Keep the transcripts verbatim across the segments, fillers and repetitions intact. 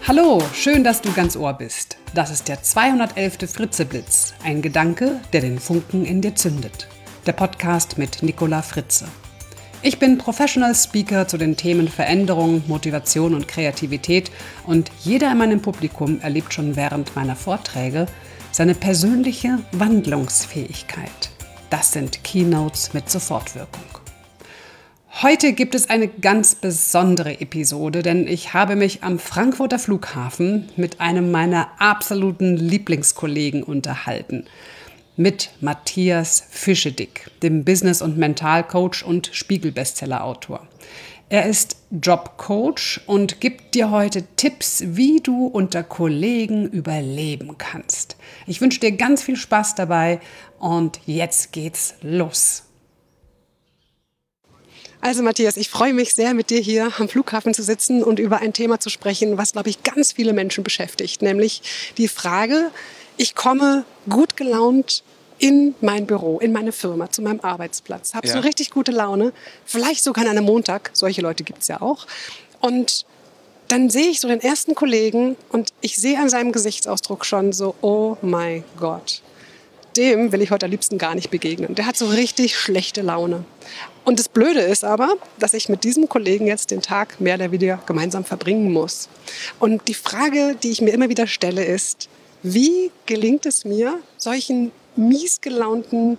Hallo, schön, dass du ganz Ohr bist. Das ist der zweihundertelfte Fritzeblitz, ein Gedanke, der den Funken in dir zündet. Der Podcast mit Nicola Fritze. Ich bin Professional Speaker zu den Themen Veränderung, Motivation und Kreativität und jeder in meinem Publikum erlebt schon während meiner Vorträge seine persönliche Wandlungsfähigkeit. Das sind Keynotes mit Sofortwirkung. Heute gibt es eine ganz besondere Episode, denn ich habe mich am Frankfurter Flughafen mit einem meiner absoluten Lieblingskollegen unterhalten. Mit Matthias Fischedick, dem Business- und Mentalcoach und Spiegel-Bestseller-Autor. Er ist Jobcoach und gibt dir heute Tipps, wie du unter Kollegen überleben kannst. Ich wünsche dir ganz viel Spaß dabei und jetzt geht's los. Also Matthias, ich freue mich sehr, mit dir hier am Flughafen zu sitzen und über ein Thema zu sprechen, was, glaube ich, ganz viele Menschen beschäftigt. Nämlich die Frage, ich komme gut gelaunt in mein Büro, in meine Firma, zu meinem Arbeitsplatz, habe ja. so richtig gute Laune, vielleicht sogar an einem Montag, solche Leute gibt es ja auch. Und dann sehe ich so den ersten Kollegen und ich sehe an seinem Gesichtsausdruck schon so, oh mein Gott. Dem will ich heute am liebsten gar nicht begegnen. Der hat so richtig schlechte Laune. Und das Blöde ist aber, dass ich mit diesem Kollegen jetzt den Tag mehr oder weniger gemeinsam verbringen muss. Und die Frage, die ich mir immer wieder stelle, ist, wie gelingt es mir, solchen miesgelaunten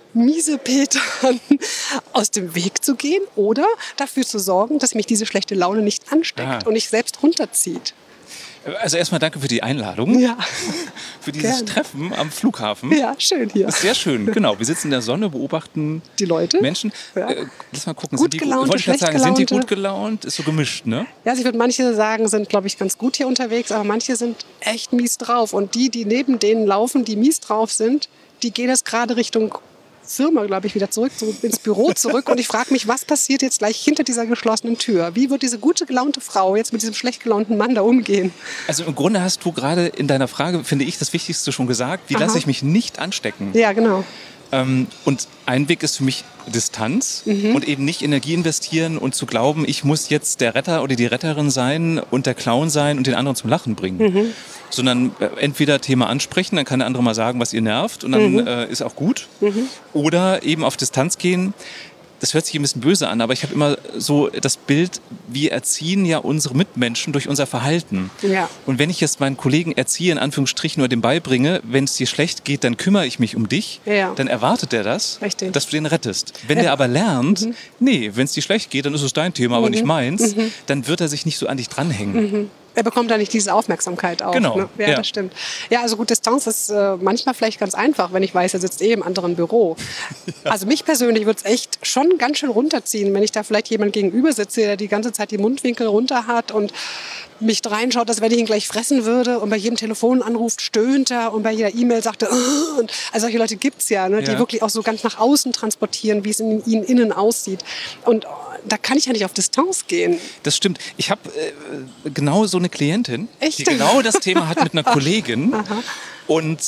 Miesepetern aus dem Weg zu gehen oder dafür zu sorgen, dass mich diese schlechte Laune nicht ansteckt Aha. und ich selbst runterzieht? Also erstmal danke für die Einladung, ja. für dieses Gerne. Treffen am Flughafen. Ja, schön hier. Das ist sehr schön, genau. Wir sitzen in der Sonne, beobachten die Leute. Menschen. Ja. Äh, lass mal gucken, gut sind die, gelaunte, wollte ich gerade sagen, gelaunte. sind die gut gelaunt? Ist so gemischt, ne? Ja, also ich würde manche sagen, sind, glaube ich, ganz gut hier unterwegs, aber manche sind echt mies drauf. Und die, die neben denen laufen, die mies drauf sind, die gehen jetzt gerade Richtung Firma, glaube ich, wieder zurück, so ins Büro zurück. Und ich frage mich, was passiert jetzt gleich hinter dieser geschlossenen Tür? Wie wird diese gute gelaunte Frau jetzt mit diesem schlecht gelaunten Mann da umgehen? Also im Grunde hast du gerade in deiner Frage, finde ich, das Wichtigste schon gesagt. Wie Aha. lasse ich mich nicht anstecken? Ja, genau. Ähm, und ein Weg ist für mich Distanz mhm. und eben nicht Energie investieren und zu glauben, ich muss jetzt der Retter oder die Retterin sein und der Clown sein und den anderen zum Lachen bringen. Mhm. Sondern äh, entweder Thema ansprechen, dann kann der andere mal sagen, was ihr nervt und dann mhm. äh, ist auch gut. Mhm. Oder eben auf Distanz gehen. Das hört sich ein bisschen böse an, aber ich habe immer so das Bild, wir erziehen ja unsere Mitmenschen durch unser Verhalten. Ja. Und wenn ich jetzt meinen Kollegen erziehe, in Anführungsstrichen, oder dem beibringe, wenn es dir schlecht geht, dann kümmere ich mich um dich, ja. dann erwartet er das, Richtig. dass du den rettest. Wenn ja. der aber lernt, mhm. nee, wenn es dir schlecht geht, dann ist es dein Thema, mhm. aber nicht meins, mhm. dann wird er sich nicht so an dich dranhängen. Mhm. Er bekommt da nicht diese Aufmerksamkeit auch. Genau. Ne? Ja, ja, das stimmt. Ja, also gut, Distanz ist äh, manchmal vielleicht ganz einfach, wenn ich weiß, er sitzt eh im anderen Büro. Ja. Also mich persönlich würde es echt schon ganz schön runterziehen, wenn ich da vielleicht jemand gegenüber sitze, der die ganze Zeit die Mundwinkel runter hat und mich reinschaut, als wenn ich ihn gleich fressen würde und bei jedem Telefonanruf stöhnt er und bei jeder E-Mail sagt er, oh, und also solche Leute gibt es ja, ne, die ja. wirklich auch so ganz nach außen transportieren, wie es in ihnen innen aussieht. Und oh, da kann ich ja nicht auf Distanz gehen. Das stimmt. Ich habe äh, genau so eine Klientin, Echt? die genau das Thema hat mit einer Kollegin. Aha. Und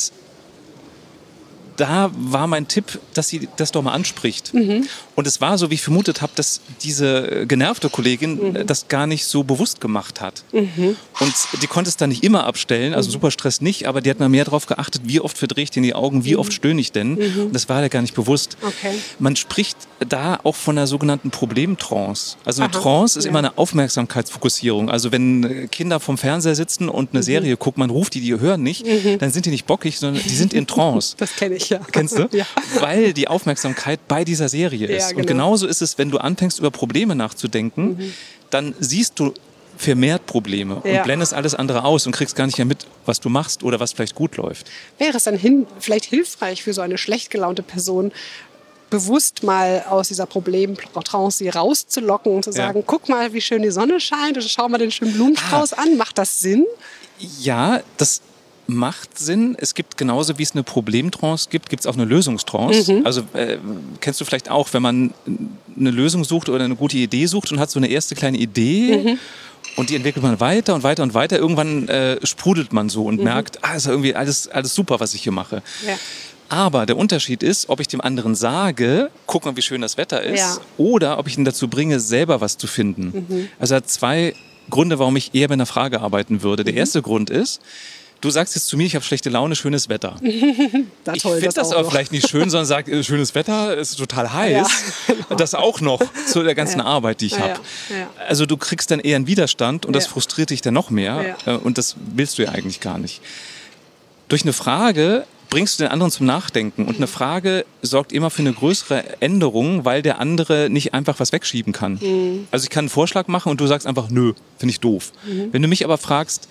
da war mein Tipp, dass sie das doch mal anspricht. Mhm. Und es war so, wie ich vermutet habe, dass diese genervte Kollegin mhm. das gar nicht so bewusst gemacht hat. Mhm. Und die konnte es dann nicht immer abstellen, also mhm. super Stress nicht, aber die hat mal mehr darauf geachtet, wie oft verdrehe ich denn die Augen, wie mhm. oft stöhne ich denn. Mhm. Und das war ja gar nicht bewusst. Okay. Man spricht da auch von einer sogenannten Problemtrance. Also eine Aha. Trance ist ja. immer eine Aufmerksamkeitsfokussierung. Also wenn Kinder vom Fernseher sitzen und eine mhm. Serie gucken, man ruft die, die hören nicht, mhm. dann sind die nicht bockig, sondern die sind in Trance. Das kenne ich. Ja. Kennst du? Ja. Weil die Aufmerksamkeit bei dieser Serie ist. Ja, genau. Und genauso ist es, wenn du anfängst, über Probleme nachzudenken, mhm. dann siehst du vermehrt Probleme ja. und blendest alles andere aus und kriegst gar nicht mehr mit, was du machst oder was vielleicht gut läuft. Wäre es dann hin, vielleicht hilfreich für so eine schlecht gelaunte Person, bewusst mal aus dieser Problemtrance rauszulocken und zu sagen, ja. guck mal, wie schön die Sonne scheint und schau mal den schönen Blumenstrauß ah. an. Macht das Sinn? Ja, das macht Sinn. Es gibt genauso wie es eine Problemtrance gibt, gibt es auch eine Lösungstrance. Mhm. Also äh, kennst du vielleicht auch, wenn man eine Lösung sucht oder eine gute Idee sucht und hat so eine erste kleine Idee mhm. und die entwickelt man weiter und weiter und weiter. Irgendwann äh, sprudelt man so und mhm. merkt, ah, ist irgendwie alles, alles super, was ich hier mache. Ja. Aber der Unterschied ist, ob ich dem anderen sage, guck mal, wie schön das Wetter ist, ja. oder ob ich ihn dazu bringe, selber was zu finden. Mhm. Also er hat zwei Gründe, warum ich eher mit einer Frage arbeiten würde. Der erste Grund ist, du sagst jetzt zu mir, ich habe schlechte Laune, schönes Wetter. Da ich toll, finde das, das aber noch. vielleicht nicht schön, sondern sag, äh, schönes Wetter, es ist total heiß. Ja, genau. Das auch noch zu der ganzen Ja. Arbeit, die ich Ja, habe. ja, ja. Also du kriegst dann eher einen Widerstand und das Ja. frustriert dich dann noch mehr. Ja. Äh, Und das willst du ja eigentlich gar nicht. Durch eine Frage bringst du den anderen zum Nachdenken. Und eine Frage sorgt immer für eine größere Änderung, weil der andere nicht einfach was wegschieben kann. Mhm. Also ich kann einen Vorschlag machen und du sagst einfach, nö, finde ich doof. Mhm. Wenn du mich aber fragst,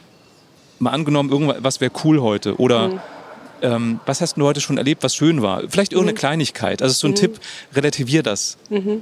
mal angenommen, irgendwas wäre cool heute oder Mhm. ähm, was hast du heute schon erlebt, was schön war? Vielleicht irgendeine Kleinigkeit. Also so ein Tipp, relativier das.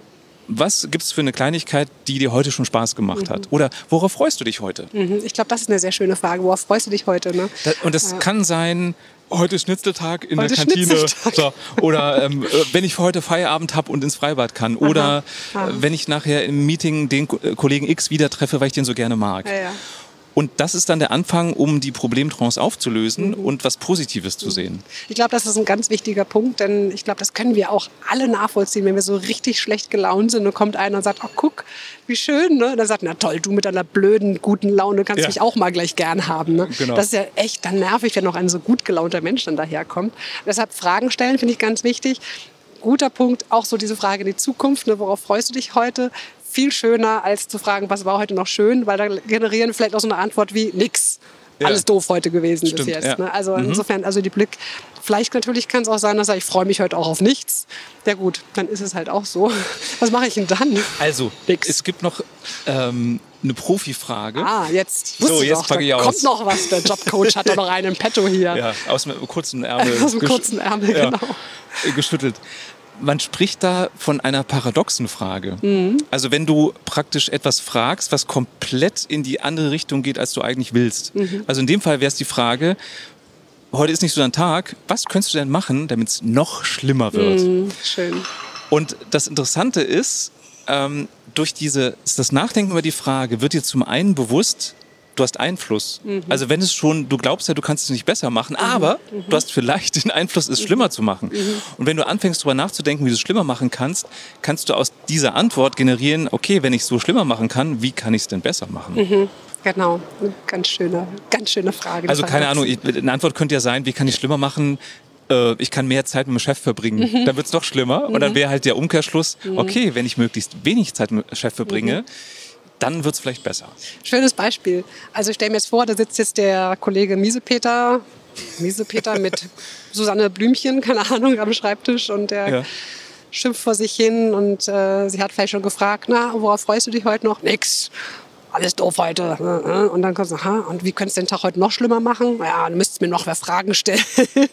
Was gibt es für eine Kleinigkeit, die dir heute schon Spaß gemacht hat? Oder worauf freust du dich heute? Mhm. Ich glaube, das ist eine sehr schöne Frage. Worauf freust du dich heute? Ne? Da, und das kann sein, heute ist Schnitzeltag in Heute der Kantine. Schnitzeltag. So, oder ähm, äh, wenn ich für heute Feierabend habe und ins Freibad kann. Oder Aha. äh, wenn ich nachher im Meeting den Ko- äh, Kollegen X wieder treffe, weil ich den so gerne mag. Ja, ja. Und das ist dann der Anfang, um die Problemtrance aufzulösen und was Positives zu sehen. Ich glaube, das ist ein ganz wichtiger Punkt, denn ich glaube, das können wir auch alle nachvollziehen, wenn wir so richtig schlecht gelaunt sind und kommt einer und sagt, oh, guck, wie schön, ne? Und dann sagt, na toll, du mit deiner blöden, guten Laune kannst Ja. mich auch mal gleich gern haben, ne? Genau. Das ist ja echt dann nervig, wenn noch ein so gut gelaunter Mensch dann daherkommt. Deshalb Fragen stellen finde ich ganz wichtig. Guter Punkt, auch so diese Frage in die Zukunft, ne? Worauf freust du dich heute? Viel schöner, als zu fragen, was war heute noch schön, weil da generieren vielleicht auch so eine Antwort wie nix. Ja. Alles doof heute gewesen Stimmt, bis jetzt. ja. Ne? Also insofern, also die Blick, vielleicht natürlich kann es auch sein, dass er, ich freue mich heute auch auf nichts. Ja gut, dann ist es halt auch so. Was mache ich denn dann? Also, Nix. es gibt noch ähm, eine Profifrage. Ah, jetzt wusste So, ich jetzt doch, packe ich da aus. kommt noch was. Der Jobcoach hat doch noch einen im Petto hier. Ja, aus dem kurzen Ärmel. Aus dem gesch- kurzen Ärmel, ja, genau. äh, geschüttelt. Man spricht da von einer paradoxen Frage. Mhm. Also wenn du praktisch etwas fragst, was komplett in die andere Richtung geht, als du eigentlich willst. Mhm. Also in dem Fall wäre es die Frage, heute ist nicht so dein Tag, was könntest du denn machen, damit es noch schlimmer wird? Mhm, schön. Und das Interessante ist, ähm, durch diese, das Nachdenken über die Frage wird dir zum einen bewusst, du hast Einfluss. Mhm. Also wenn es schon, du glaubst ja, du kannst es nicht besser machen, aber du hast vielleicht den Einfluss, es schlimmer zu machen. Mhm. Und wenn du anfängst, darüber nachzudenken, wie du es schlimmer machen kannst, kannst du aus dieser Antwort generieren, okay, wenn ich es so schlimmer machen kann, wie kann ich es denn besser machen? Mhm. Genau, eine ganz schöne, ganz schöne Frage. Also keine Ahnung, ich, eine Antwort könnte ja sein, wie kann ich es schlimmer machen? Äh, Ich kann mehr Zeit mit dem Chef verbringen. Mhm. Dann wird es noch schlimmer. Und dann wäre halt der Umkehrschluss, okay, wenn ich möglichst wenig Zeit mit dem Chef verbringe, dann wird es vielleicht besser. Schönes Beispiel. Also ich stelle mir jetzt vor, da sitzt jetzt der Kollege Miesepeter, Miesepeter mit Susanne Blümchen, keine Ahnung, am Schreibtisch und der Ja. schimpft vor sich hin und äh, sie hat vielleicht schon gefragt, na, worauf freust du dich heute noch? Nix. Alles doof heute. Und dann kommt sie, aha, und wie könntest du den Tag heute noch schlimmer machen? Ja, du müsstest mir noch mehr Fragen stellen.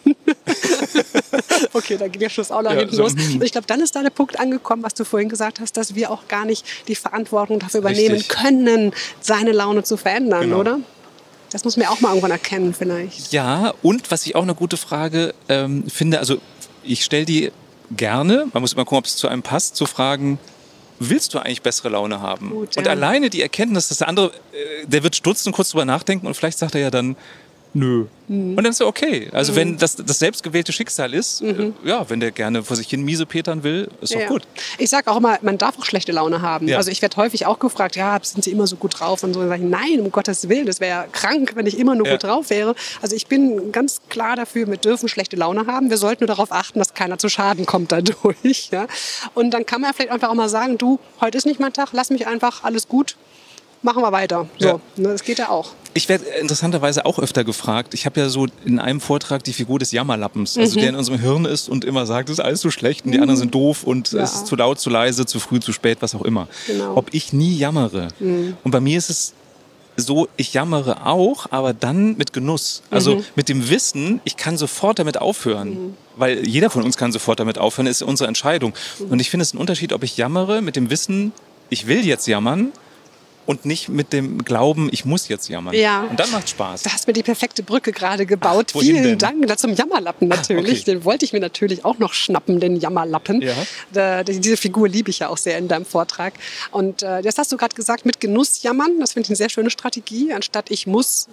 Okay, da geht der Schluss auch nach Ja, hinten so, los. hm. Und ich glaube, dann ist da der Punkt angekommen, was du vorhin gesagt hast, dass wir auch gar nicht die Verantwortung dafür übernehmen Richtig. können, seine Laune zu verändern, Genau. oder? Das muss man ja auch mal irgendwann erkennen vielleicht. Ja, und was ich auch eine gute Frage ähm, finde, also ich stelle die gerne, man muss immer gucken, ob es zu einem passt, zu fragen, willst du eigentlich bessere Laune haben? Gut, Und ja. alleine die Erkenntnis, dass der andere, äh, der wird stutzen, kurz drüber nachdenken und vielleicht sagt er ja dann, nö. Mhm. Und dann ist er okay. Also wenn das das selbstgewählte Schicksal ist, äh, ja, wenn der gerne vor sich hin miesepetern will, ist doch Mhm. Ja. gut. Ich sage auch immer, man darf auch schlechte Laune haben. Ja. Also ich werde häufig auch gefragt, ja, sind Sie immer so gut drauf? Und so sage ich, nein, um Gottes Willen, das wäre ja krank, wenn ich immer nur Ja. gut drauf wäre. Also ich bin ganz klar dafür, wir dürfen schlechte Laune haben. Wir sollten nur darauf achten, dass keiner zu Schaden kommt dadurch. Ja? Und dann kann man vielleicht einfach auch mal sagen, du, heute ist nicht mein Tag, lass mich einfach, alles gut, machen wir weiter. So, Ja. ne, das geht ja auch. Ich werde interessanterweise auch öfter gefragt. Ich habe ja so in einem Vortrag die Figur des Jammerlappens, Mhm. also der in unserem Hirn ist und immer sagt, es ist alles so schlecht und die anderen sind doof und Ja. es ist zu laut, zu leise, zu früh, zu spät, was auch immer. Genau. Ob ich nie jammere. Und bei mir ist es so, ich jammere auch, aber dann mit Genuss. Also Mhm. mit dem Wissen, ich kann sofort damit aufhören. Weil jeder von uns kann sofort damit aufhören, ist unsere Entscheidung. Mhm. Und ich finde es einen Unterschied, ob ich jammere mit dem Wissen, ich will jetzt jammern, und nicht mit dem Glauben, ich muss jetzt jammern. Ja. Und dann macht Spaß. Da hast du mir die perfekte Brücke gerade gebaut. Ach, wohin Vielen denn? Dank. Da zum Jammerlappen natürlich. okay. Den wollte ich mir natürlich auch noch schnappen, den Jammerlappen. Ja. Da, diese Figur liebe ich ja auch sehr in deinem Vortrag. Und äh, das hast du gerade gesagt, mit Genuss jammern. Das finde ich eine sehr schöne Strategie. Anstatt ich muss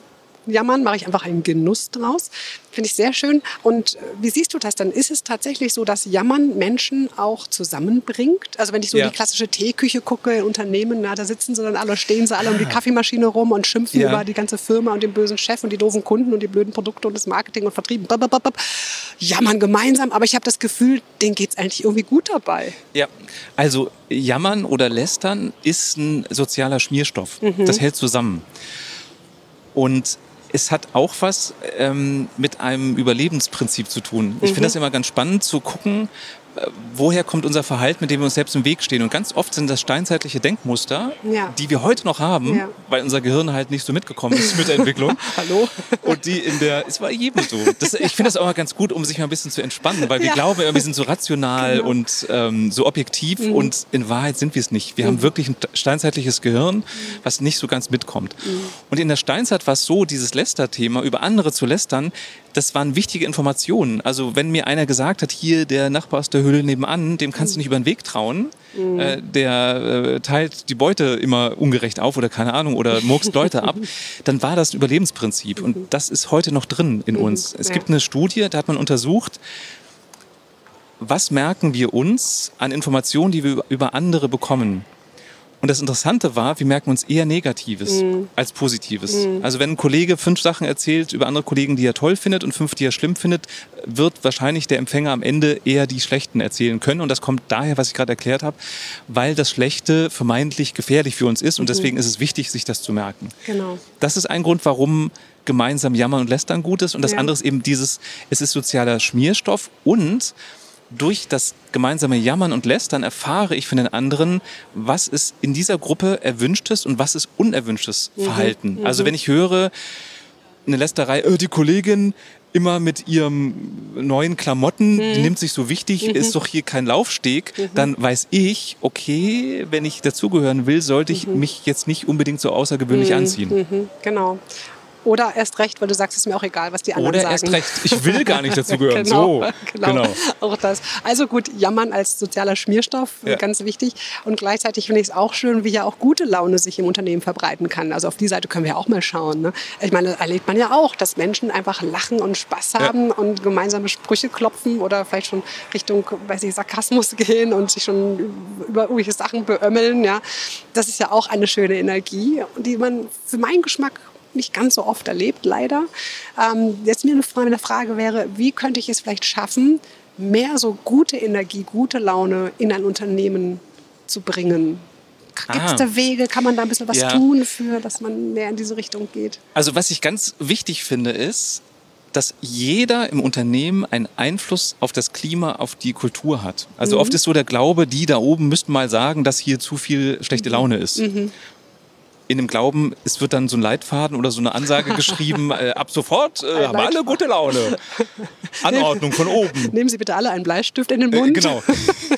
Jammern, mache ich einfach einen Genuss draus. Finde ich sehr schön. Und wie siehst du das dann? Ist es tatsächlich so, dass Jammern Menschen auch zusammenbringt? Also wenn ich so ja. in die klassische Teeküche gucke, in Unternehmen, na, da sitzen sie dann alle, stehen sie alle um die Kaffeemaschine rum und schimpfen ja. über die ganze Firma und den bösen Chef und die doofen Kunden und die blöden Produkte und das Marketing und Vertrieb. Jammern gemeinsam, aber ich habe das Gefühl, denen geht es eigentlich irgendwie gut dabei. Ja, also Jammern oder Lästern ist ein sozialer Schmierstoff. Mhm. Das hält zusammen. Und es hat auch was ähm, mit einem Überlebensprinzip zu tun. Ich mhm. finde das immer ganz spannend zu gucken, äh, woher kommt unser Verhalten, mit dem wir uns selbst im Weg stehen. Und ganz oft sind das steinzeitliche Denkmuster, ja. die wir heute noch haben, ja. weil unser Gehirn halt nicht so mitgekommen ist mit der Entwicklung. Hallo? Und die in der, es war jedem so. Das, ich finde das auch mal ganz gut, um sich mal ein bisschen zu entspannen, weil wir ja. glauben, wir sind so rational genau. und ähm, so objektiv mhm. und in Wahrheit sind wir es nicht. Wir mhm. haben wirklich ein steinzeitliches Gehirn, was nicht so ganz mitkommt. Mhm. Und in der Steinzeit war es so, dieses Lästerthema, über andere zu lästern, das waren wichtige Informationen. Also wenn mir einer gesagt hat, hier der Nachbar aus der Höhle nebenan, dem kannst du nicht über den Weg trauen, mhm. äh, der äh, teilt die Beute immer ungerecht auf oder keine Ahnung oder murkst Leute ab, dann war das ein Überlebensprinzip. Und das ist heute noch drin in uns. Es gibt eine Studie, da hat man untersucht, was merken wir uns an Informationen, die wir über andere bekommen. Und das Interessante war, wir merken uns eher Negatives mm. als Positives. Mm. Also wenn ein Kollege fünf Sachen erzählt über andere Kollegen, die er toll findet und fünf, die er schlimm findet, wird wahrscheinlich der Empfänger am Ende eher die Schlechten erzählen können. Und das kommt daher, was ich gerade erklärt habe, weil das Schlechte vermeintlich gefährlich für uns ist. Und deswegen mm. ist es wichtig, sich das zu merken. Genau. Das ist ein Grund, warum gemeinsam Jammern und Lästern gut ist. Und das ja. andere ist eben dieses, es ist sozialer Schmierstoff und durch das gemeinsame Jammern und Lästern erfahre ich von den anderen, was ist in dieser Gruppe erwünschtes und was ist unerwünschtes mhm. Verhalten. Mhm. Also wenn ich höre, eine Lästerei, äh, die Kollegin immer mit ihrem neuen Klamotten, mhm. die nimmt sich so wichtig, mhm. ist doch hier kein Laufsteg, mhm. dann weiß ich, okay, wenn ich dazugehören will, sollte ich mhm. mich jetzt nicht unbedingt so außergewöhnlich mhm. anziehen. Mhm. Genau. Oder erst recht, weil du sagst, es ist mir auch egal, was die anderen Oder sagen. Oder erst recht, ich will gar nicht dazugehören. genau, so, genau, genau. Auch das. Also gut, Jammern als sozialer Schmierstoff, ja. ganz wichtig. Und gleichzeitig finde ich es auch schön, wie ja auch gute Laune sich im Unternehmen verbreiten kann. Also auf die Seite können wir ja auch mal schauen. Ne? Ich meine, erlebt man ja auch, dass Menschen einfach lachen und Spaß haben ja. und gemeinsame Sprüche klopfen oder vielleicht schon Richtung, weiß ich, Sarkasmus gehen und sich schon über irgendwelche Sachen beömmeln. Ja? Das ist ja auch eine schöne Energie, die man für meinen Geschmack nicht ganz so oft erlebt, leider. Ähm, jetzt mir eine Frage, eine Frage wäre, wie könnte ich es vielleicht schaffen, mehr so gute Energie, gute Laune in ein Unternehmen zu bringen? Gibt es da Wege? Kann man da ein bisschen was ja. tun, für, dass man mehr in diese Richtung geht? Also was ich ganz wichtig finde, ist, dass jeder im Unternehmen einen Einfluss auf das Klima, auf die Kultur hat. Also mhm. oft ist so der Glaube, die da oben müssten mal sagen, dass hier zu viel schlechte Laune ist. Mhm. In dem Glauben, es wird dann so ein Leitfaden oder so eine Ansage geschrieben, äh, ab sofort äh, haben alle gute Laune. Anordnung von oben. Nehmen Sie bitte alle einen Bleistift in den Mund. Äh, genau.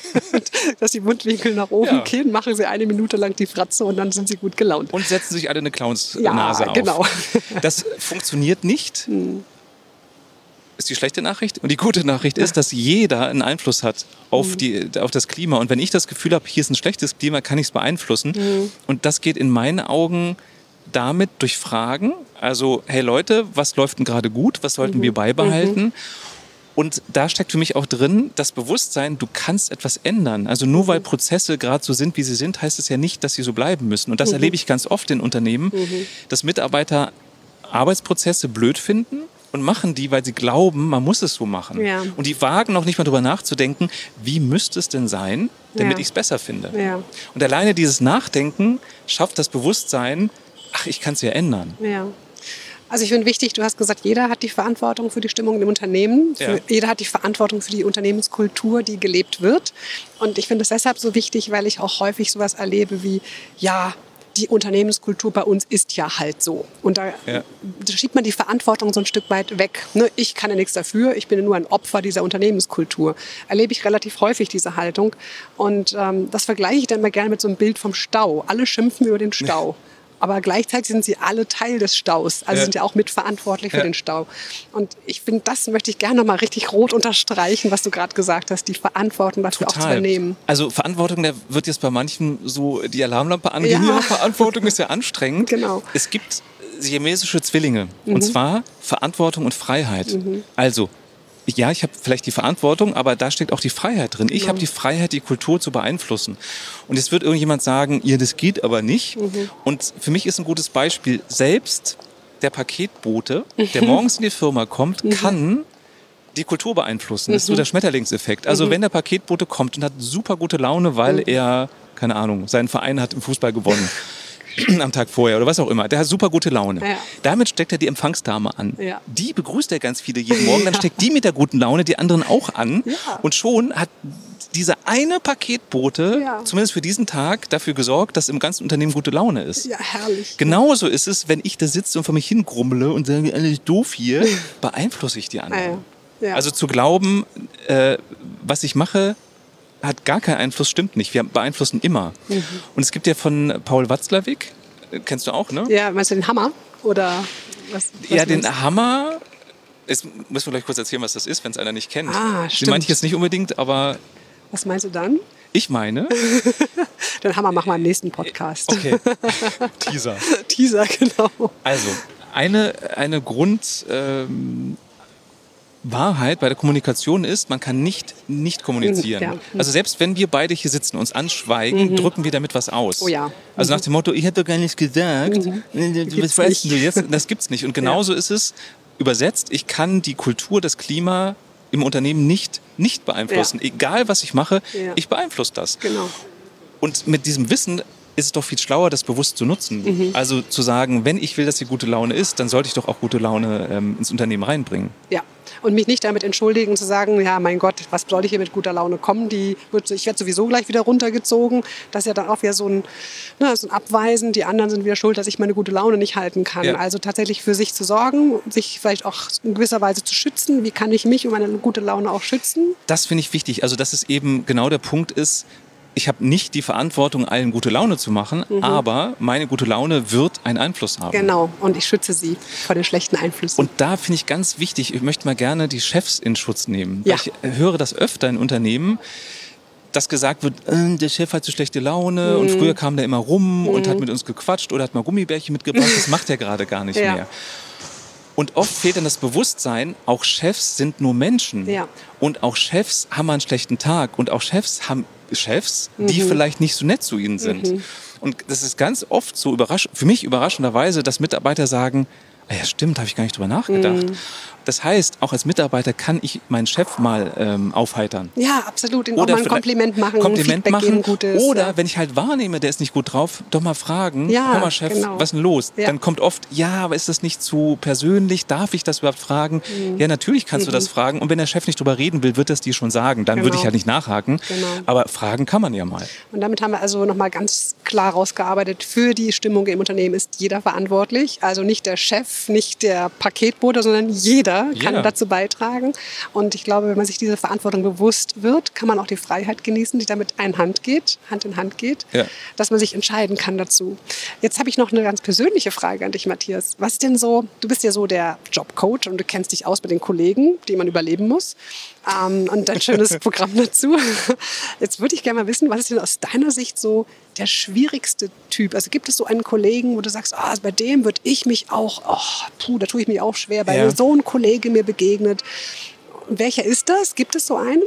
Dass die Mundwinkel nach oben ja. gehen, machen Sie eine Minute lang die Fratze und dann sind Sie gut gelaunt. Und setzen sich alle eine Clownsnase ja, auf. Genau. Das funktioniert nicht. Hm. Ist die schlechte Nachricht. Und die gute Nachricht ist, dass jeder einen Einfluss hat auf, die, auf das Klima. Und wenn ich das Gefühl habe, hier ist ein schlechtes Klima, kann ich es beeinflussen. Mhm. Und das geht in meinen Augen damit durch Fragen. Also, hey Leute, was läuft denn gerade gut? Was sollten mhm. wir beibehalten? Mhm. Und da steckt für mich auch drin das Bewusstsein, du kannst etwas ändern. Also nur weil Prozesse gerade so sind, wie sie sind, heißt es ja nicht, dass sie so bleiben müssen. Und das mhm. erlebe ich ganz oft in Unternehmen, mhm. dass Mitarbeiter Arbeitsprozesse blöd finden und machen die, weil sie glauben, man muss es so machen. Ja. Und die wagen noch nicht mal drüber nachzudenken, wie müsste es denn sein, damit ja. ich es besser finde. Ja. Und alleine dieses Nachdenken schafft das Bewusstsein, ach, ich kann es ja ändern. Ja. Also ich finde wichtig, du hast gesagt, jeder hat die Verantwortung für die Stimmung im Unternehmen. Ja. Für, jeder hat die Verantwortung für die Unternehmenskultur, die gelebt wird. Und ich finde es deshalb so wichtig, weil ich auch häufig sowas erlebe wie, ja, die Unternehmenskultur bei uns ist ja halt so. Und da, ja. da schiebt man die Verantwortung so ein Stück weit weg. Ne? Ich kann ja nichts dafür, ich bin ja nur ein Opfer dieser Unternehmenskultur. Erlebe ich relativ häufig diese Haltung. Und ähm, das vergleiche ich dann mal gerne mit so einem Bild vom Stau. Alle schimpfen über den Stau. Aber gleichzeitig sind sie alle Teil des Staus. Also ja. sind ja auch mitverantwortlich für ja. den Stau. Und ich finde, das möchte ich gerne noch mal richtig rot unterstreichen, was du gerade gesagt hast, die Verantwortung dafür Total. auch zu übernehmen. Also Verantwortung, da wird jetzt bei manchen so die Alarmlampe angehen. Ja. Ja, Verantwortung ist ja anstrengend. Genau. Es gibt siamesische Zwillinge. Mhm. Und zwar Verantwortung und Freiheit. Mhm. Also, ja, ich habe vielleicht die Verantwortung, aber da steckt auch die Freiheit drin. Ich mhm. habe die Freiheit, die Kultur zu beeinflussen. Und jetzt wird irgendjemand sagen, ja, das geht aber nicht. Mhm. Und für mich ist ein gutes Beispiel, selbst der Paketbote, der morgens in die Firma kommt, mhm. kann die Kultur beeinflussen. Das ist so der Schmetterlingseffekt. Also mhm. wenn der Paketbote kommt und hat super gute Laune, weil mhm. er, keine Ahnung, seinen Verein hat im Fußball gewonnen. Am Tag vorher oder was auch immer. Der hat super gute Laune. Ja. Damit steckt er die Empfangsdame an. Ja. Die begrüßt er ganz viele jeden Morgen. Dann steckt die mit der guten Laune die anderen auch an. Ja. Und schon hat dieser eine Paketbote, ja. zumindest für diesen Tag, dafür gesorgt, dass im ganzen Unternehmen gute Laune ist. Ja, herrlich. Genauso ist es, wenn ich da sitze und vor mich hingrummle und sage, alles doof hier, beeinflusse ich die anderen. Ja. Ja. Also zu glauben, äh, was ich mache, hat gar keinen Einfluss, stimmt nicht. Wir beeinflussen immer. Mhm. Und es gibt ja von Paul Watzlawick, kennst du auch, ne? Ja, meinst du den Hammer? Oder was? was ja, den Hammer. Jetzt müssen wir gleich kurz erzählen, was das ist, wenn es einer nicht kennt. Ah, stimmt. Den meine ich jetzt nicht unbedingt, aber... Was meinst du dann? Ich meine... Den Hammer machen wir im nächsten Podcast. Okay. Teaser. Teaser, genau. Also, eine, eine Grund... Ähm, Wahrheit bei der Kommunikation ist, man kann nicht nicht kommunizieren. Ja. Also selbst wenn wir beide hier sitzen, uns anschweigen, mhm. drücken wir damit was aus. Oh ja. Also mhm. nach dem Motto, ich hätte doch gar nichts gesagt, mhm. was weißt du jetzt? Das gibt's nicht. Und genauso ja. ist es übersetzt, ich kann die Kultur, das Klima im Unternehmen nicht, nicht beeinflussen. Ja. Egal was ich mache, ja. ich beeinflusse das. Genau. Und mit diesem Wissen ist es doch viel schlauer, das bewusst zu nutzen. Mhm. Also zu sagen, wenn ich will, dass hier gute Laune ist, dann sollte ich doch auch gute Laune ähm, ins Unternehmen reinbringen. Ja, und mich nicht damit entschuldigen, zu sagen, ja, mein Gott, was soll ich hier mit guter Laune kommen? Die wird, ich werde sowieso gleich wieder runtergezogen. Das ist ja dann auch wieder so ein, ne, so ein Abweisen. Die anderen sind wieder schuld, dass ich meine gute Laune nicht halten kann. Ja. Also tatsächlich für sich zu sorgen, sich vielleicht auch in gewisser Weise zu schützen. Wie kann ich mich und meine gute Laune auch schützen? Das finde ich wichtig. Also dass es eben genau der Punkt ist, ich habe nicht die Verantwortung, allen gute Laune zu machen, mhm. aber meine gute Laune wird einen Einfluss haben. Genau, und ich schütze sie vor den schlechten Einflüssen. Und da finde ich ganz wichtig, ich möchte mal gerne die Chefs in Schutz nehmen. Ja. Ich höre das öfter in Unternehmen, dass gesagt wird, äh, der Chef hat so schlechte Laune mhm. und früher kam der immer rum mhm. und hat mit uns gequatscht oder hat mal Gummibärchen mitgebracht. Das macht er gerade gar nicht ja. mehr. Und oft fehlt dann das Bewusstsein, auch Chefs sind nur Menschen. Ja. Und auch Chefs haben einen schlechten Tag. Und auch Chefs haben Chefs, die mhm. vielleicht nicht so nett zu ihnen sind. Mhm. Und das ist ganz oft so überrasch- für mich überraschenderweise, dass Mitarbeiter sagen, ah ja stimmt, habe ich gar nicht drüber nachgedacht. Mhm. Das heißt, auch als Mitarbeiter kann ich meinen Chef mal ähm, aufheitern. Ja, absolut. Ihn auch mal ein Kompliment machen, Kompliment Feedback machen. Geben, Gutes. Oder ja. wenn ich halt wahrnehme, der ist nicht gut drauf, doch mal fragen, ja, hör mal Chef, genau. was ist denn los? Ja. Dann kommt oft, ja, aber ist das nicht zu persönlich? Darf ich das überhaupt fragen? Mhm. Ja, natürlich kannst mhm. du das fragen. Und wenn der Chef nicht drüber reden will, wird das dir schon sagen. Dann genau. würde ich halt nicht nachhaken. Genau. Aber fragen kann man ja mal. Und damit haben wir also nochmal ganz klar rausgearbeitet, für die Stimmung im Unternehmen ist jeder verantwortlich. Also nicht der Chef, nicht der Paketbote, sondern jeder kann yeah. dazu beitragen. Und ich glaube, wenn man sich diese Verantwortung bewusst wird, kann man auch die Freiheit genießen, die damit Hand geht, Hand in Hand geht, ja. dass man sich entscheiden kann dazu. Jetzt habe ich noch eine ganz persönliche Frage an dich, Matthias. Was ist denn so, du bist ja so der Jobcoach und du kennst dich aus mit den Kollegen, die man überleben muss. Ähm, und ein schönes Programm dazu. Jetzt würde ich gerne mal wissen, was ist denn aus deiner Sicht so der schwierigste Typ? Also gibt es so einen Kollegen, wo du sagst, oh, bei dem würde ich mich auch, oh, puh, da tue ich mich auch schwer, weil ja. so ein Kollege mir begegnet. Und welcher ist das? Gibt es so einen?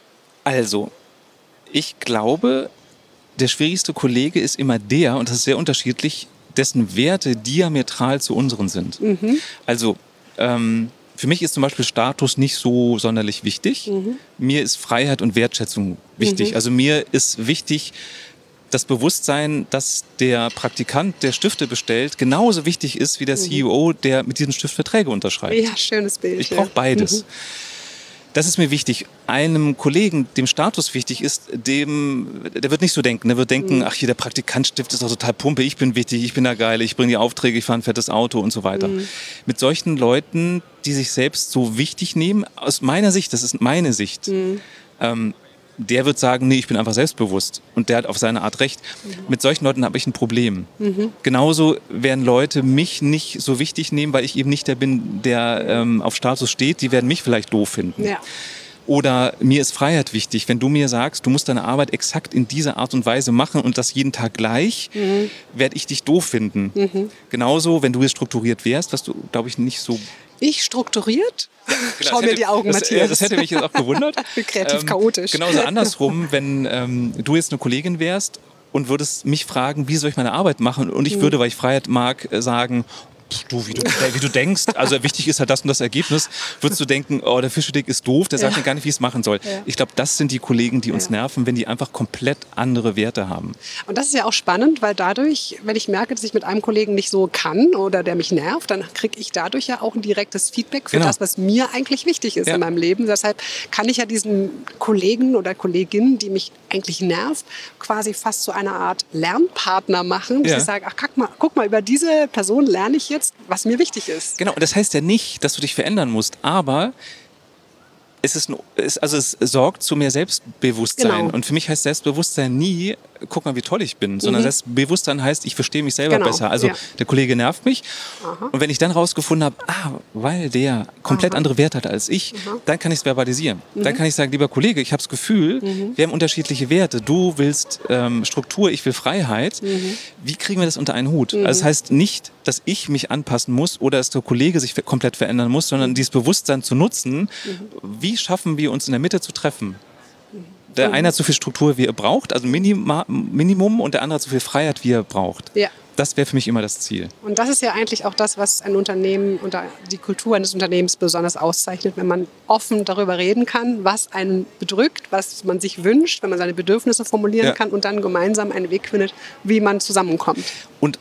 Also, ich glaube, der schwierigste Kollege ist immer der, und das ist sehr unterschiedlich, dessen Werte diametral zu unseren sind. Mhm. Also, ähm, für mich ist zum Beispiel Status nicht so sonderlich wichtig. Mhm. Mir ist Freiheit und Wertschätzung wichtig. Mhm. Also mir ist wichtig, das Bewusstsein, dass der Praktikant, der Stifte bestellt, genauso wichtig ist wie der mhm. C E O, der mit diesem Stift Verträge unterschreibt. Ja, schönes Bild. Ich brauche beides. Mhm. Das ist mir wichtig. Einem Kollegen, dem Status wichtig ist, dem, der wird nicht so denken. Der wird denken, mhm. ach hier, der Praktikantstift ist doch total Pumpe, ich bin wichtig, ich bin da geil, ich bringe die Aufträge, ich fahre ein fettes Auto und so weiter. Mhm. Mit solchen Leuten, die sich selbst so wichtig nehmen, aus meiner Sicht, das ist meine Sicht, mhm. ähm, der wird sagen, nee, ich bin einfach selbstbewusst. Und der hat auf seine Art recht. Mhm. Mit solchen Leuten habe ich ein Problem. Mhm. Genauso werden Leute mich nicht so wichtig nehmen, weil ich eben nicht der bin, der ähm, auf Status steht. Die werden mich vielleicht doof finden. Ja. Oder mir ist Freiheit wichtig. Wenn du mir sagst, du musst deine Arbeit exakt in dieser Art und Weise machen und das jeden Tag gleich, mhm. werde ich dich doof finden. Mhm. Genauso, wenn du jetzt strukturiert wärst, was du, glaube ich, nicht so... Ich strukturiert? Ja, genau, Schau mir hätte, die Augen, das, Matthias. Das hätte mich jetzt auch gewundert. Kreativ ähm, chaotisch. Genauso andersrum, wenn ähm, du jetzt eine Kollegin wärst und würdest mich fragen, wie soll ich meine Arbeit machen? Und ich mhm. würde, weil ich Freiheit mag, sagen... Du wie, du, wie du denkst, also wichtig ist halt das und das Ergebnis, würdest du denken, oh, der Fischedick ist doof, der sagt ja. mir gar nicht, wie es machen soll. Ja. Ich glaube, das sind die Kollegen, die uns ja. nerven, wenn die einfach komplett andere Werte haben. Und das ist ja auch spannend, weil dadurch, wenn ich merke, dass ich mit einem Kollegen nicht so kann oder der mich nervt, dann kriege ich dadurch ja auch ein direktes Feedback für genau. das, was mir eigentlich wichtig ist ja. in meinem Leben. Deshalb kann ich ja diesen Kollegen oder Kollegin, die mich eigentlich nervt, quasi fast zu einer Art Lernpartner machen, dass ja. ich sage, ach, guck mal, guck mal, über diese Person lerne ich jetzt, was mir wichtig ist. Genau, und das heißt ja nicht, dass du dich verändern musst, aber es, ist, es, also es sorgt zu mehr Selbstbewusstsein. Genau. Und für mich heißt Selbstbewusstsein nie, guck mal, wie toll ich bin, sondern mhm. Selbstbewusstsein heißt, ich verstehe mich selber genau. besser. Also ja. der Kollege nervt mich. Aha. Und wenn ich dann rausgefunden habe, ah, weil der komplett Aha. andere Werte hat als ich, Aha. dann kann ich es verbalisieren. Mhm. Dann kann ich sagen, lieber Kollege, ich habe das Gefühl, mhm. wir haben unterschiedliche Werte. Du willst ähm, Struktur, ich will Freiheit. Mhm. Wie kriegen wir das unter einen Hut? Mhm. Also das heißt nicht, dass ich mich anpassen muss oder dass der Kollege sich komplett verändern muss, sondern dieses Bewusstsein zu nutzen, mhm. wie schaffen wir uns in der Mitte zu treffen? Der eine hat so viel Struktur, wie er braucht, also Minima, Minimum, und der andere hat so viel Freiheit, wie er braucht. Ja. Das wäre für mich immer das Ziel. Und das ist ja eigentlich auch das, was ein Unternehmen und die Kultur eines Unternehmens besonders auszeichnet, wenn man offen darüber reden kann, was einen bedrückt, was man sich wünscht, wenn man seine Bedürfnisse formulieren ja. kann und dann gemeinsam einen Weg findet, wie man zusammenkommt. Und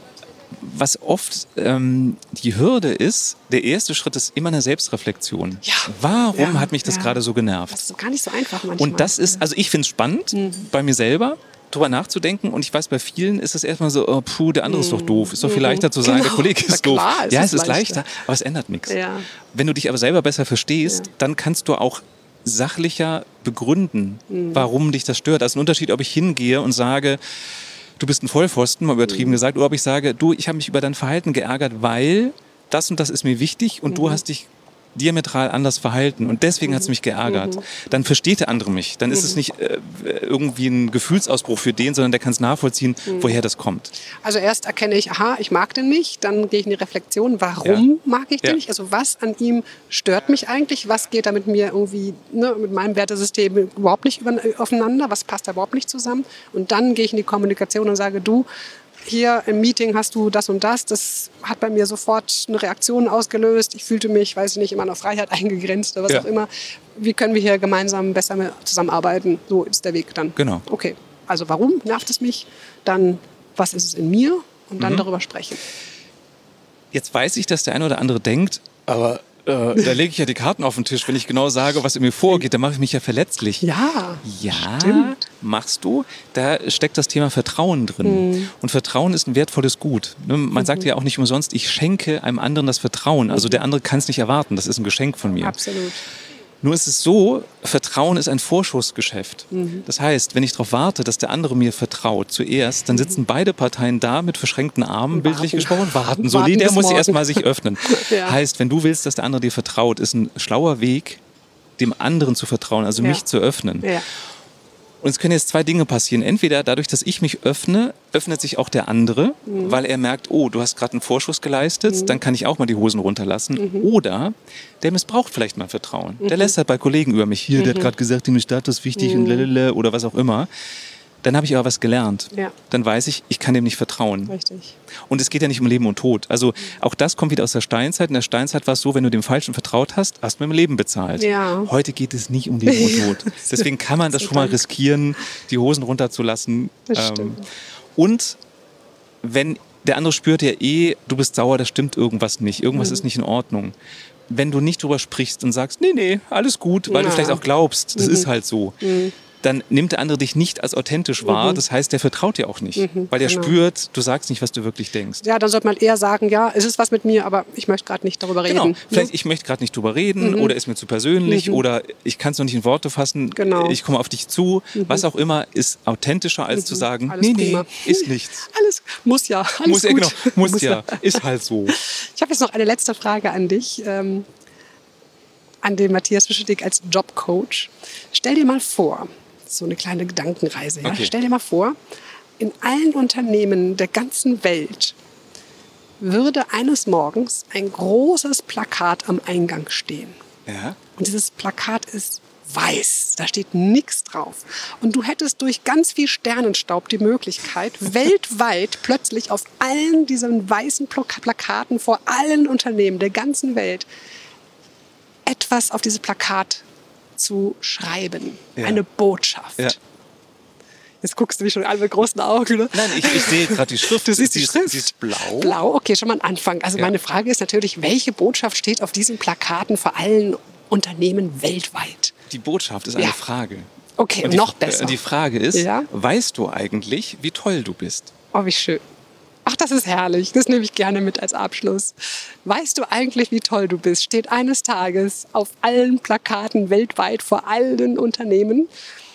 was oft ähm, die Hürde ist, der erste Schritt ist immer eine Selbstreflexion. Ja. Warum ja, hat mich das ja. gerade so genervt? Das ist gar nicht so einfach manchmal. Und das ist, also ich finde es spannend, mhm. bei mir selber drüber nachzudenken, und ich weiß, bei vielen ist es erstmal so, oh, puh, der andere mhm. ist doch doof. Ist doch viel leichter zu sagen, genau. der Kollege ist doof. Klar, ja, es ist leichter. leichter, aber es ändert nichts. Ja. Wenn du dich aber selber besser verstehst, ja. dann kannst du auch sachlicher begründen, mhm. warum dich das stört. Also ein Unterschied, ob ich hingehe und sage, du bist ein Vollpfosten, mal übertrieben mhm. gesagt, oder ob ich sage, du, ich habe mich über dein Verhalten geärgert, weil das und das ist mir wichtig und mhm. du hast dich diametral anders verhalten und deswegen mhm. hat es mich geärgert. Mhm. Dann versteht der andere mich. Dann ist mhm. es nicht äh, irgendwie ein Gefühlsausbruch für den, sondern der kann es nachvollziehen, mhm. woher das kommt. Also erst erkenne ich, aha, ich mag den nicht, dann gehe ich in die Reflexion, warum ja. mag ich den ja. nicht? Also was an ihm stört mich eigentlich? Was geht da mit mir irgendwie, ne, mit meinem Wertesystem überhaupt nicht über, aufeinander? Was passt da überhaupt nicht zusammen? Und dann gehe ich in die Kommunikation und sage, du, hier im Meeting hast du das und das, das hat bei mir sofort eine Reaktion ausgelöst. Ich fühlte mich, weiß ich nicht, in meiner Freiheit eingegrenzt oder was ja. auch immer. Wie können wir hier gemeinsam besser zusammenarbeiten? So ist der Weg dann. Genau. Okay, also warum nervt es mich? Dann, was ist es in mir? Und dann mhm. darüber sprechen. Jetzt weiß ich, dass der eine oder andere denkt, aber äh, da lege ich ja die Karten auf den Tisch, wenn ich genau sage, was in mir vorgeht, dann mache ich mich ja verletzlich. Ja, ja stimmt. Machst du. Da steckt das Thema Vertrauen drin. Mhm. Und Vertrauen ist ein wertvolles Gut. Man mhm. sagt ja auch nicht umsonst, ich schenke einem anderen das Vertrauen. Also der andere kann es nicht erwarten. Das ist ein Geschenk von mir. Absolut. Nur ist es so, Vertrauen ist ein Vorschussgeschäft. Mhm. Das heißt, wenn ich darauf warte, dass der andere mir vertraut zuerst, dann sitzen mhm. beide Parteien da mit verschränkten Armen, warten. bildlich gesprochen, warten. So, warten der muss sich erstmal sich öffnen. ja. Heißt, wenn du willst, dass der andere dir vertraut, ist ein schlauer Weg, dem anderen zu vertrauen, also ja. mich zu öffnen. Ja. Und es können jetzt zwei Dinge passieren. Entweder dadurch, dass ich mich öffne, öffnet sich auch der andere, mhm. weil er merkt, oh, du hast gerade einen Vorschuss geleistet, mhm. dann kann ich auch mal die Hosen runterlassen. Mhm. Oder der missbraucht vielleicht mein Vertrauen. Mhm. Der lästert bei Kollegen über mich. Hier, mhm. der hat gerade gesagt, ihm ist Status wichtig mhm. und lalala oder was auch immer. Dann habe ich aber was gelernt. Ja. Dann weiß ich, ich kann dem nicht vertrauen. Richtig. Und es geht ja nicht um Leben und Tod. Also auch das kommt wieder aus der Steinzeit. In der Steinzeit war es so, wenn du dem Falschen vertraut hast, hast du mit dem Leben bezahlt. Ja. Heute geht es nicht um Leben und Tod. Deswegen kann man das schon mal riskieren, die Hosen runterzulassen. Das stimmt. Und wenn der andere spürt ja eh, du bist sauer, da stimmt irgendwas nicht. Irgendwas mhm. ist nicht in Ordnung. Wenn du nicht drüber sprichst und sagst, nee, nee, alles gut, weil ja. du vielleicht auch glaubst, das mhm. ist halt so. Mhm. Dann nimmt der andere dich nicht als authentisch wahr. Mhm. Das heißt, der vertraut dir auch nicht. Mhm, weil der genau. spürt, du sagst nicht, was du wirklich denkst. Ja, dann sollte man eher sagen, ja, es ist was mit mir, aber ich möchte gerade nicht darüber reden. Genau, vielleicht ja? ich möchte gerade nicht darüber reden mhm. oder ist mir zu persönlich mhm. oder ich kann es noch nicht in Worte fassen, genau. ich komme auf dich zu. Mhm. Was auch immer ist authentischer, als mhm. zu sagen, alles nee, prima. nee, ist nichts. Alles muss ja, alles muss, gut. Ja, genau, muss, muss ja, ja, ist halt so. Ich habe jetzt noch eine letzte Frage an dich. Ähm, an den Matthias Fischedick als Jobcoach. Stell dir mal vor, so eine kleine Gedankenreise. Ja? Okay. Stell dir mal vor, in allen Unternehmen der ganzen Welt würde eines Morgens ein großes Plakat am Eingang stehen. Ja. Und dieses Plakat ist weiß, da steht nichts drauf. Und du hättest durch ganz viel Sternenstaub die Möglichkeit, weltweit plötzlich auf allen diesen weißen Plakaten vor allen Unternehmen der ganzen Welt etwas auf dieses Plakat zu schreiben. Ja. Eine Botschaft. Ja. Jetzt guckst du mich schon an mit großen Augen. Ne? Nein, ich, ich sehe gerade die Schrift. Du siehst die sie Schrift. Ist, sie ist blau. Blau, okay, schon mal ein Anfang. Also Ja. meine Frage ist natürlich, welche Botschaft steht auf diesen Plakaten vor allen Unternehmen weltweit? Die Botschaft ist eine Ja. Frage. Okay, und die, noch besser. äh, Die Frage ist, Ja? weißt du eigentlich, wie toll du bist? Oh, wie schön. Ach, das ist herrlich. Das nehme ich gerne mit als Abschluss. Weißt du eigentlich, wie toll du bist? Steht eines Tages auf allen Plakaten weltweit vor allen Unternehmen.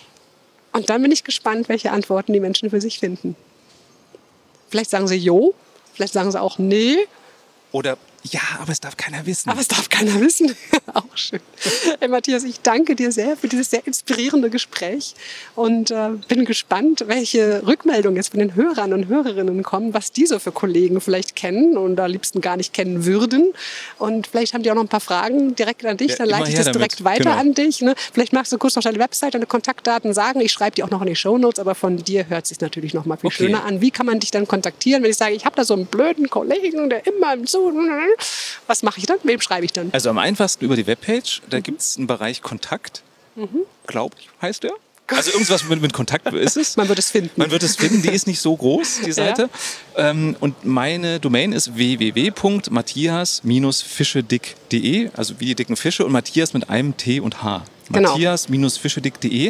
Und dann bin ich gespannt, welche Antworten die Menschen für sich finden. Vielleicht sagen sie Jo, vielleicht sagen sie auch Nee. Oder ja, aber es darf keiner wissen. Aber es darf keiner wissen. Auch schön. Hey Matthias, ich danke dir sehr für dieses sehr inspirierende Gespräch und äh, bin gespannt, welche Rückmeldungen jetzt von den Hörern und Hörerinnen kommen, was die so für Kollegen vielleicht kennen und am liebsten gar nicht kennen würden. Und vielleicht haben die auch noch ein paar Fragen direkt an dich, Ja, dann immer leite ich her das direkt damit. weiter Genau. an dich. Ne? Vielleicht magst du kurz noch deine Website, deine Kontaktdaten sagen. Ich schreibe die auch noch in die Shownotes, aber von dir hört es sich natürlich noch mal viel Okay. schöner an. Wie kann man dich dann kontaktieren, wenn ich sage, ich habe da so einen blöden Kollegen, der immer im Zu... Was mache ich dann? Wem schreibe ich dann? Also am einfachsten über die Webpage, da gibt es einen Bereich Kontakt, glaube ich, heißt der. Also irgendwas mit, mit Kontakt ist es. Man wird es finden. Man wird es finden, die ist nicht so groß, die Seite. Ähm, und meine Domain ist w w w punkt matthias fischedick punkt d e, also wie die dicken Fische und Matthias mit einem T und H. Genau. matthias fischedick punkt d e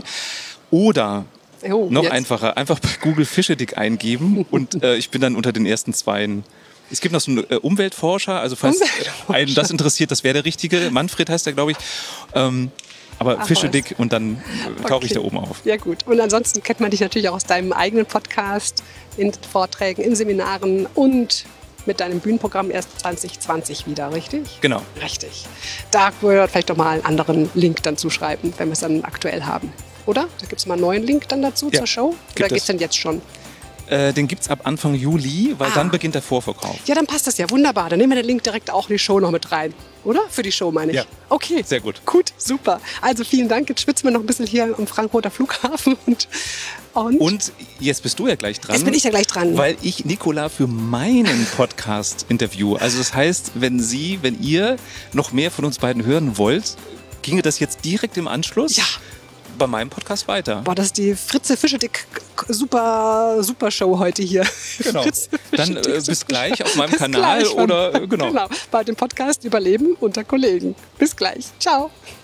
oder Oh, noch jetzt. einfacher, einfach bei Google Fischedick eingeben und äh, ich bin dann unter den ersten zweien. Es gibt noch so einen äh, Umweltforscher, also falls Umweltforscher. einen das interessiert, das wäre der richtige. Manfred heißt der, glaube ich. Ähm, aber Ach, Fischedick und dann äh, tauche ich Okay. da oben auf. Ja gut. Und ansonsten kennt man dich natürlich auch aus deinem eigenen Podcast, in Vorträgen, in Seminaren und mit deinem Bühnenprogramm erst zwanzig zwanzig wieder, richtig? Genau. Richtig. Da würde ich vielleicht doch mal einen anderen Link dann zuschreiben, wenn wir es dann aktuell haben. Oder? Da gibt es mal einen neuen Link dann dazu Ja, zur Show? gibt Oder gibt es. es denn jetzt schon? Äh, den gibt es ab Anfang Juli, weil Ah. dann beginnt der Vorverkauf. Ja, dann passt das ja wunderbar. Dann nehmen wir den Link direkt auch in die Show noch mit rein. Oder? Für die Show meine ich. Ja. Okay. Sehr gut. Gut, super. Also vielen Dank. Jetzt schwitzen wir noch ein bisschen hier am Frankfurter Flughafen. Und, und, Und jetzt bist du ja gleich dran. jetzt bin ich ja gleich dran. Weil ich Nicola für meinen Podcast interview. Also das heißt, wenn Sie, wenn ihr noch mehr von uns beiden hören wollt, ginge das jetzt direkt im Anschluss Ja. bei meinem Podcast weiter. Boah, das ist die Fritze Fischedick super, super Show heute hier. Genau. Fritze Dann äh, Fischedick bis Super gleich Show. auf meinem Bis Kanal gleich. oder äh, genau. Genau, bei dem Podcast Überleben unter Kollegen. Bis gleich. Ciao.